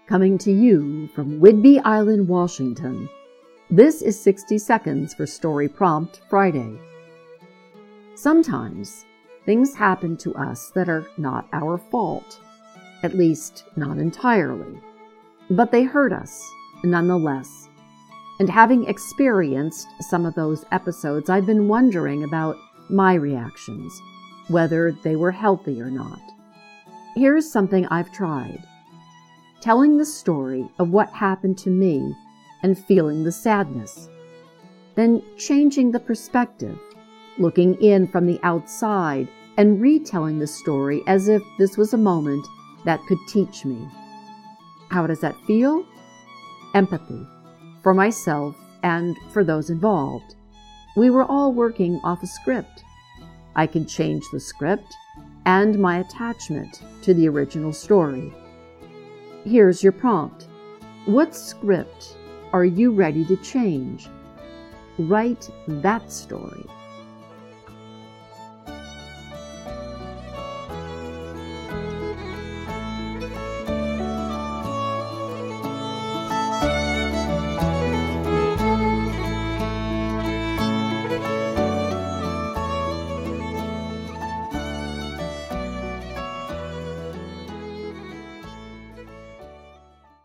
coming to you from Whidbey Island, Washington. This is 60 Seconds for Story Prompt Friday. Sometimes things happen to us that are not our fault, at least not entirely, but they hurt us nonetheless. And having experienced some of those episodes, I've been wondering about my reactions, whether they were healthy or not. Here's something I've tried. Telling the story of what happened to me and feeling the sadness. Then changing the perspective, looking in from the outside and retelling the story as if this was a moment that could teach me. How does that feel? Empathy for myself and for those involved. We were all working off a script. I can change the script and my attachment to the original story. Here's your prompt. What script are you ready to change? Write that story.